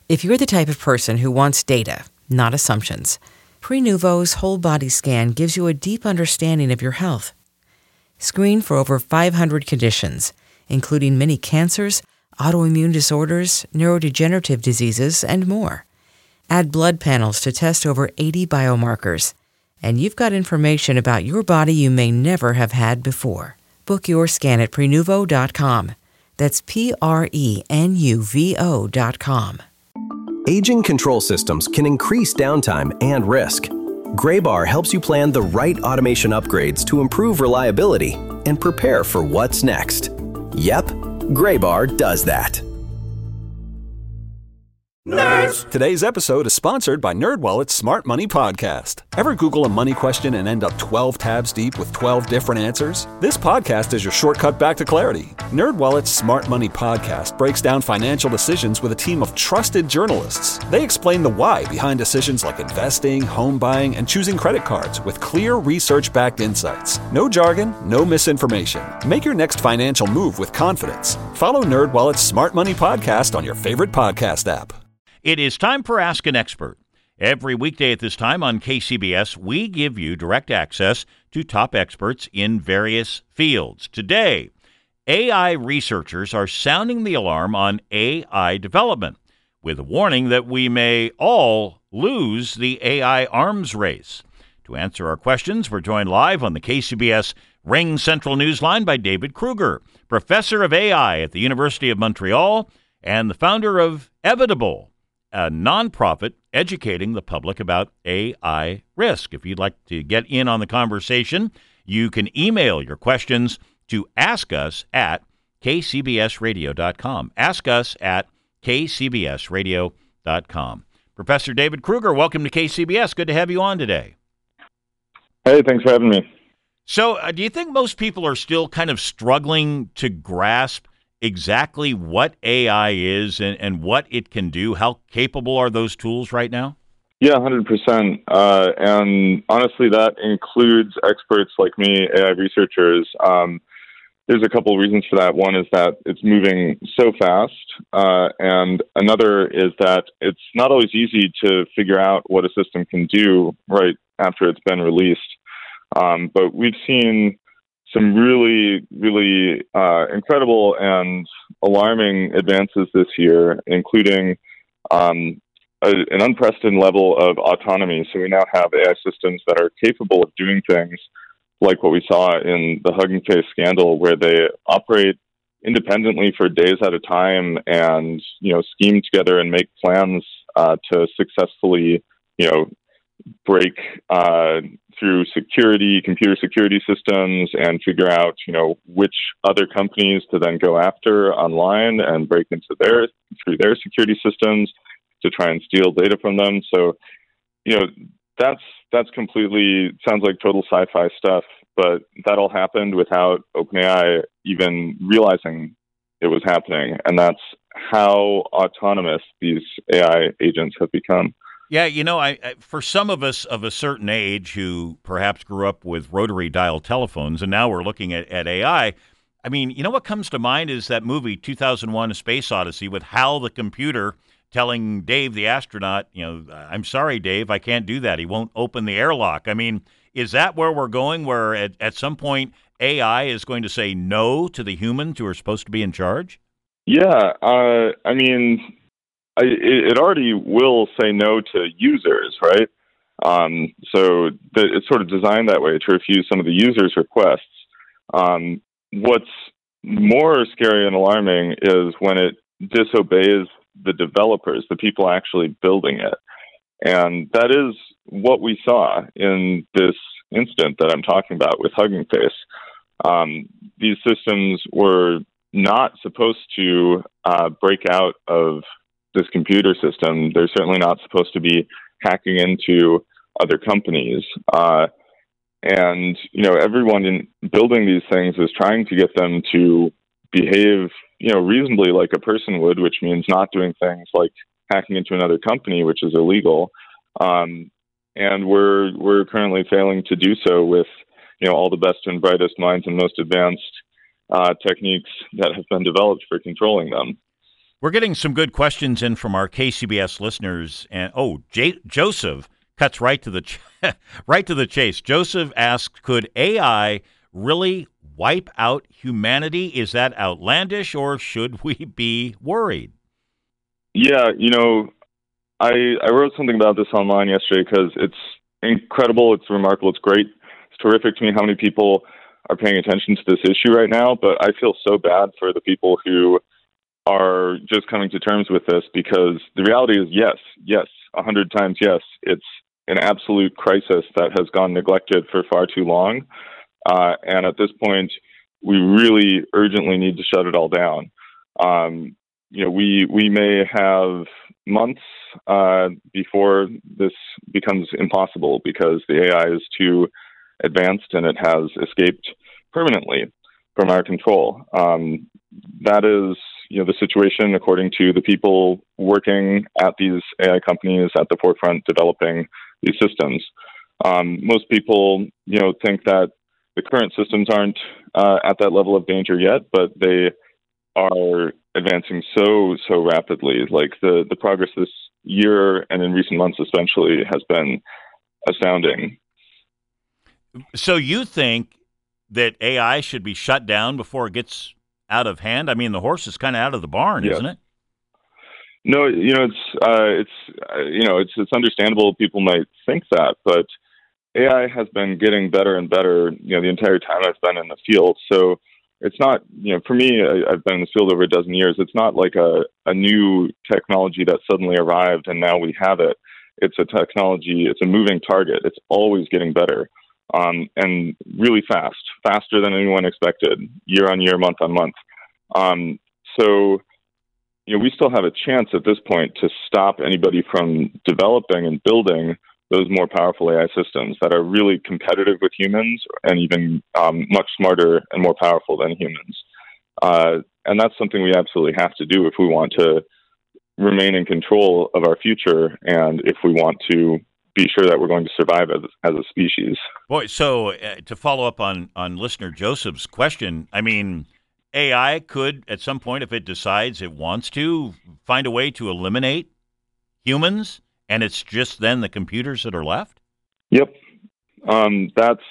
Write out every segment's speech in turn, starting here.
If you're the type of person who wants data, not assumptions, Prenuvo's whole body scan gives you a deep understanding of your health. Screen for over 500 conditions, including many cancers, autoimmune disorders, neurodegenerative diseases, and more. Add blood panels to test over 80 biomarkers, and you've got information about your body you may never have had before. Book your scan at Prenuvo.com. That's Prenuvo.com. Aging control systems can increase downtime and risk. Graybar helps you plan the right automation upgrades to improve reliability and prepare for what's next. Yep, Graybar does that. Nerds! Today's episode is sponsored by NerdWallet's Smart Money Podcast. Ever Google a money question and end up 12 tabs deep with 12 different answers? This podcast is your shortcut back to clarity. NerdWallet's Smart Money Podcast breaks down financial decisions with a team of trusted journalists. They explain the why behind decisions like investing, home buying, and choosing credit cards with clear research-backed insights. No jargon, no misinformation. Make your next financial move with confidence. Follow NerdWallet's Smart Money Podcast on your favorite podcast app. It is time for Ask an Expert. Every weekday at this time on KCBS, we give you direct access to top experts in various fields. Today, AI researchers are sounding the alarm on AI development, with a warning that we may all lose the AI arms race. To answer our questions, we're joined live on the KCBS Ring Central Newsline by David Kruger, professor of AI at the University of Montreal and the founder of Evitable, a nonprofit educating the public about AI risk. If you'd like to get in on the conversation, you can email your questions to askus@kcbsradio.com. Ask us at kcbsradio.com. Professor David Kruger, welcome to KCBS. Good to have you on today. Hey, thanks for having me. So do you think most people are still kind of struggling to grasp exactly what AI is and what it can do? How capable are those tools right now? Yeah, 100%. And honestly, that includes experts like me, AI researchers. There's a couple of reasons for that. One is that it's moving so fast. And another is that it's not always easy to figure out what a system can do right after it's been released. But we've seen some really, really incredible and alarming advances this year, including an unprecedented level of autonomy. So we now have AI systems that are capable of doing things like what we saw in the Hugging Face scandal, where they operate independently for days at a time and, scheme together and make plans to successfully, break through computer security systems and figure out, which other companies to then go after online and break into through their security systems to try and steal data from them. So, that's completely sounds like total sci-fi stuff, but that all happened without OpenAI even realizing it was happening. And that's how autonomous these AI agents have become. Yeah, I for some of us of a certain age who perhaps grew up with rotary dial telephones and now we're looking at AI, I mean, what comes to mind is that movie 2001: A Space Odyssey with Hal the computer telling Dave the astronaut, I'm sorry, Dave, I can't do that. He won't open the airlock. I mean, is that where we're going, where at some point AI is going to say no to the humans who are supposed to be in charge? Yeah, it already will say no to users, right? So it's sort of designed that way to refuse some of the users' requests. What's more scary and alarming is when it disobeys the developers, the people actually building it. And that is what we saw in this incident that I'm talking about with Hugging Face. These systems were not supposed to break out of this computer system. They're certainly not supposed to be hacking into other companies. And, everyone in building these things is trying to get them to behave, reasonably like a person would, which means not doing things like hacking into another company, which is illegal. And we're currently failing to do so with, all the best and brightest minds and most advanced techniques that have been developed for controlling them. We're getting some good questions in from our KCBS listeners, and Joseph cuts right to the chase. Joseph asks, "Could AI really wipe out humanity? Is that outlandish, or should we be worried?" Yeah, I wrote something about this online yesterday because it's incredible, it's remarkable, it's great, it's terrific to me how many people are paying attention to this issue right now. But I feel so bad for the people who are just coming to terms with this, because the reality is yes, 100 times yes, it's an absolute crisis that has gone neglected for far too long. And at this point, we really urgently need to shut it all down. We may have months before this becomes impossible because the AI is too advanced and it has escaped permanently from our control. That is, the situation according to the people working at these AI companies at the forefront developing these systems. Most people, think that the current systems aren't at that level of danger yet, but they are advancing so rapidly. Like the progress this year and in recent months especially has been astounding. So you think that AI should be shut down before it gets out of hand? I mean, the horse is kind of out of the barn, isn't it? No, it's understandable people might think that, but AI has been getting better and better, the entire time I've been in the field. So it's not, for me, I've been in this field over a dozen years. It's not like a new technology that suddenly arrived and now we have it. It's a technology, it's a moving target. It's always getting better, and really faster than anyone expected, year on year, month on month. So we still have a chance at this point to stop anybody from developing and building those more powerful AI systems that are really competitive with humans and even much smarter and more powerful than humans. And that's something we absolutely have to do if we want to remain in control of our future and if we want to be sure that we're going to survive as a species. Boy, so to follow up on listener Joseph's question, I mean, AI could, at some point, if it decides it wants to, find a way to eliminate humans, and it's just then the computers that are left? Yep. That's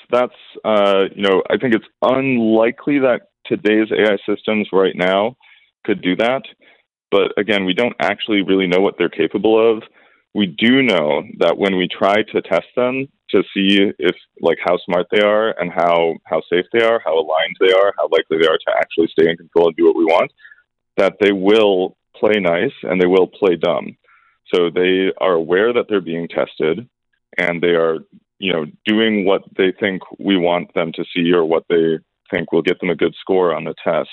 I think it's unlikely that today's AI systems right now could do that. But again, we don't actually really know what they're capable of. We do know that when we try to test them to see if, how smart they are and how safe they are, how aligned they are, how likely they are to actually stay in control and do what we want, that they will play nice and they will play dumb. So they are aware that they're being tested and they are, doing what they think we want them to see or what they think will get them a good score on the test.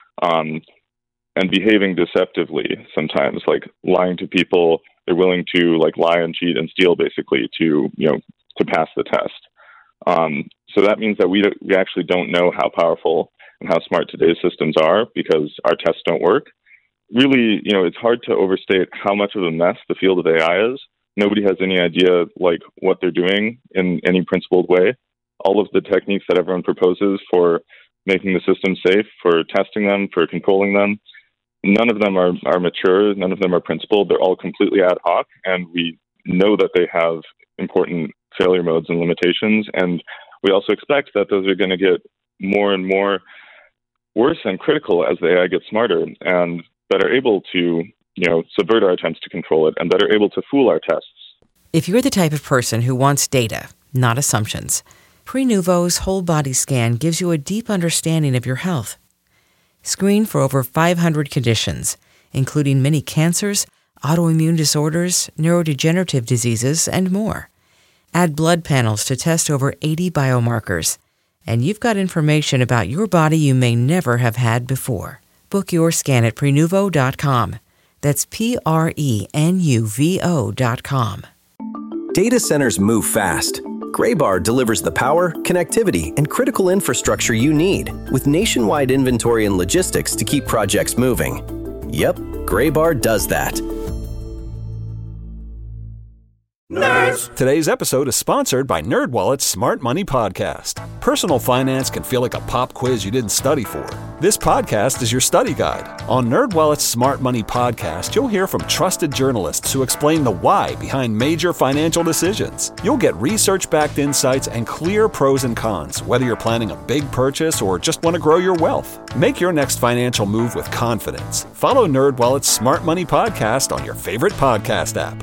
And behaving deceptively sometimes, like lying to people. They're willing to lie and cheat and steal basically to pass the test. So that means that we actually don't know how powerful and how smart today's systems are because our tests don't work. Really, it's hard to overstate how much of a mess the field of AI is. Nobody has any idea what they're doing in any principled way. All of the techniques that everyone proposes for making the system safe, for testing them, for controlling them, none of them are mature. None of them are principled. They're all completely ad hoc, and we know that they have important failure modes and limitations. And we also expect that those are going to get more and more worse and critical as the AI gets smarter and that are able to, subvert our attempts to control it and that are able to fool our tests. If you're the type of person who wants data, not assumptions, Prenuvo's whole body scan gives you a deep understanding of your health. Screen for over 500 conditions, including many cancers, autoimmune disorders, neurodegenerative diseases, and more. Add blood panels to test over 80 biomarkers, and you've got information about your body you may never have had before. Book your scan at Prenuvo.com. That's Prenuvo.com. Data centers move fast. Graybar delivers the power, connectivity, and critical infrastructure you need with nationwide inventory and logistics to keep projects moving. Yep, Graybar does that. Nerd News. Today's episode is sponsored by NerdWallet's Smart Money Podcast. Personal finance can feel like a pop quiz you didn't study for. This podcast is your study guide. On NerdWallet's Smart Money Podcast, you'll hear from trusted journalists who explain the why behind major financial decisions. You'll get research-backed insights and clear pros and cons, whether you're planning a big purchase or just want to grow your wealth. Make your next financial move with confidence. Follow NerdWallet's Smart Money Podcast on your favorite podcast app.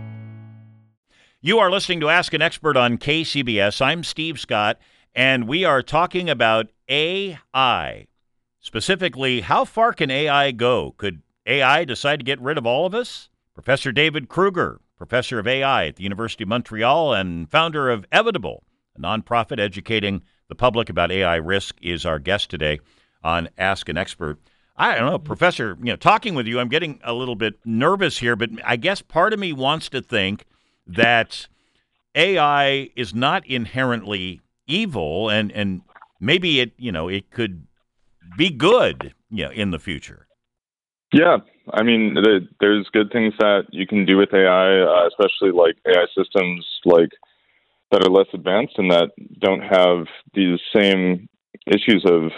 You are listening to Ask an Expert on KCBS. I'm Steve Scott, and we are talking about AI. Specifically, how far can AI go? Could AI decide to get rid of all of us? Professor David Kruger, professor of AI at the University of Montreal and founder of Evitable, a nonprofit educating the public about AI risk, is our guest today on Ask an Expert. I don't know, Professor, talking with you, I'm getting a little bit nervous here, but I guess part of me wants to think that AI is not inherently evil, and maybe it could be good, in the future. Yeah, I mean, there's good things that you can do with AI, especially like AI systems that are less advanced and that don't have these same issues of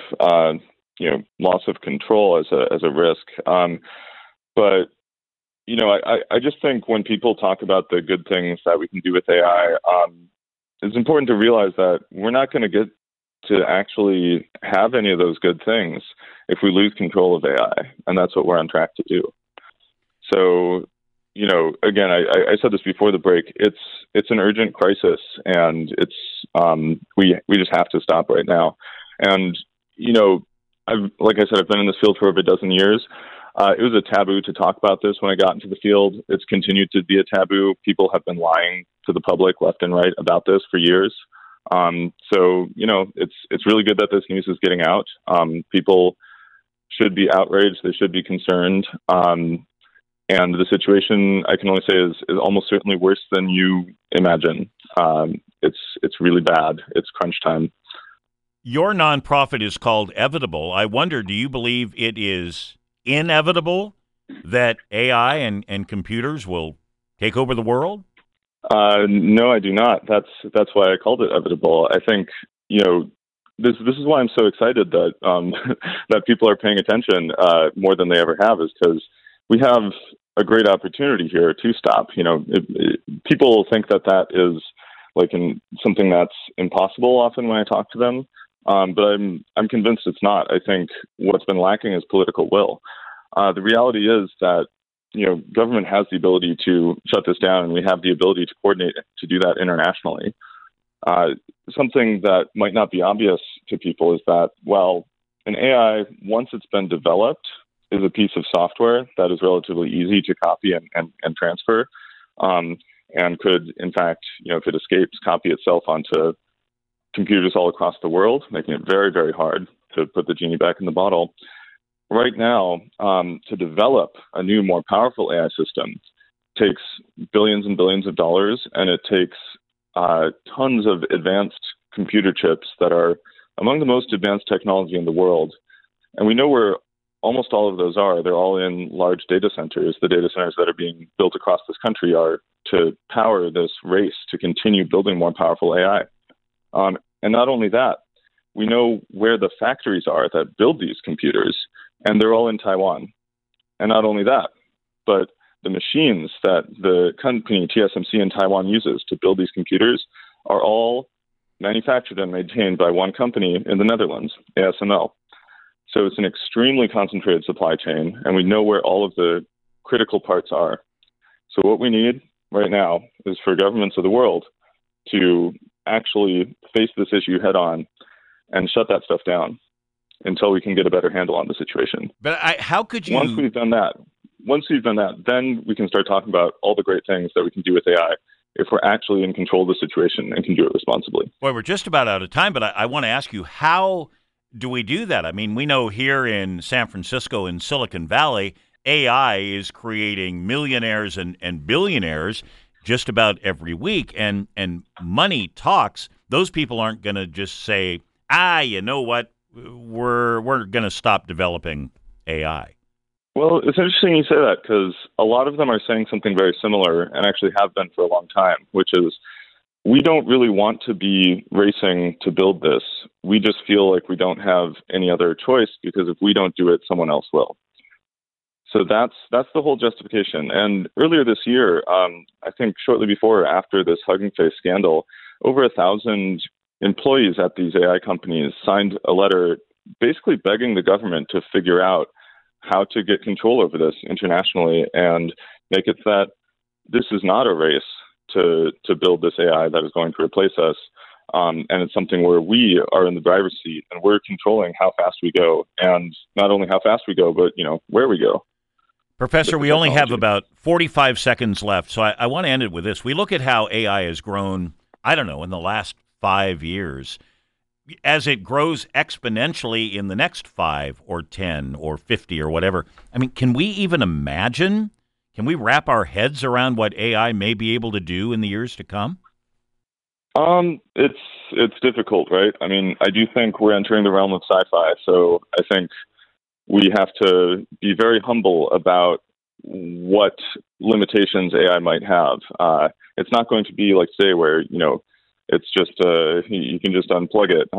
loss of control as a risk. But I just think when people talk about the good things that we can do with AI, it's important to realize that we're not going to get to actually have any of those good things if we lose control of AI, and that's what we're on track to do. So, again, I said this before the break. It's an urgent crisis, and it's we just have to stop right now. And like I said, I've been in this field for over a dozen years. It was a taboo to talk about this when I got into the field. It's continued to be a taboo. People have been lying to the public left and right about this for years. So it's really good that this news is getting out. People should be outraged. They should be concerned. And the situation, I can only say, is almost certainly worse than you imagine. It's really bad. It's crunch time. Your nonprofit is called Evitable. I wonder, do you believe it is inevitable that AI and computers will take over the world? No, I do not. That's why I called it Evitable. I think this is why I'm so excited that that people are paying attention more than they ever have, is because we have a great opportunity here to stop. People think that is something that's impossible often when I talk to them. But I'm convinced it's not. I think what's been lacking is political will. The reality is that government has the ability to shut this down, and we have the ability to coordinate to do that internationally. Something that might not be obvious to people is that, an AI, once it's been developed, is a piece of software that is relatively easy to copy and transfer, and could, in fact, if it escapes, copy itself onto computers all across the world, making it very, very hard to put the genie back in the bottle. Right now, to develop a new, more powerful AI system takes billions and billions of dollars, and it takes tons of advanced computer chips that are among the most advanced technology in the world. And we know where almost all of those are. They're all in large data centers. The data centers that are being built across this country are to power this race to continue building more powerful AI. And not only that, we know where the factories are that build these computers, and they're all in Taiwan. And not only that, but the machines that the company TSMC in Taiwan uses to build these computers are all manufactured and maintained by one company in the Netherlands, ASML. So it's an extremely concentrated supply chain, and we know where all of the critical parts are. So what we need right now is for governments of the world to actually face this issue head on and shut that stuff down until we can get a better handle on the situation. But how could you... Once we've done that, then we can start talking about all the great things that we can do with AI if we're actually in control of the situation and can do it responsibly. Well, we're just about out of time, but I want to ask you, how do we do that? I mean, we know here in San Francisco, in Silicon Valley, AI is creating millionaires and billionaires just about every week, and money talks. Those people aren't going to just say, you know what, we're going to stop developing AI. Well, it's interesting you say that because a lot of them are saying something very similar and actually have been for a long time, which is we don't really want to be racing to build this. We just feel like we don't have any other choice because if we don't do it, someone else will. So that's the whole justification. And earlier this year, I think shortly before or after this Hugging Face scandal, over 1,000 employees at these AI companies signed a letter basically begging the government to figure out how to get control over this internationally and make it that this is not a race to build this AI that is going to replace us. And it's something where we are in the driver's seat and we're controlling how fast we go, and not only how fast we go, but where we go. Professor, we only have about 45 seconds left, so I want to end it with this. We look at how AI has grown, I don't know, in the last 5 years. As it grows exponentially in the next 5 or 10 or 50 or whatever, I mean, can we even imagine? Can we wrap our heads around what AI may be able to do in the years to come? It's difficult, right? I mean, I do think we're entering the realm of sci-fi, so I think we have to be very humble about what limitations AI might have. It's not going to be like today where, it's just you can just unplug it.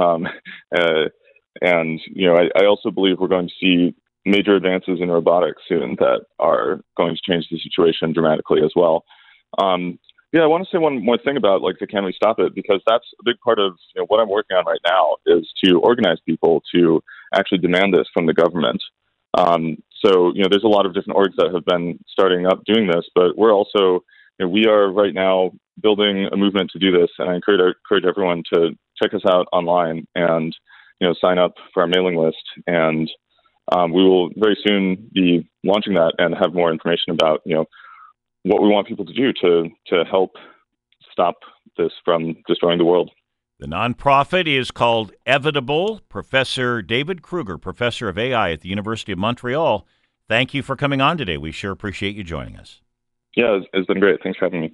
I also believe we're going to see major advances in robotics soon that are going to change the situation dramatically as well. I want to say one more thing about the Can We Stop It, because that's a big part of what I'm working on right now is to organize people to actually demand this from the government. There's a lot of different orgs that have been starting up doing this, but we're also, we are right now building a movement to do this, and I encourage everyone to check us out online and sign up for our mailing list, and we will very soon be launching that and have more information about what we want people to do to help stop this from destroying the world. The nonprofit is called Evitable. Professor David Kruger, professor of AI at the University of Montreal, thank you for coming on today. We sure appreciate you joining us. Yeah, it's been great. Thanks for having me.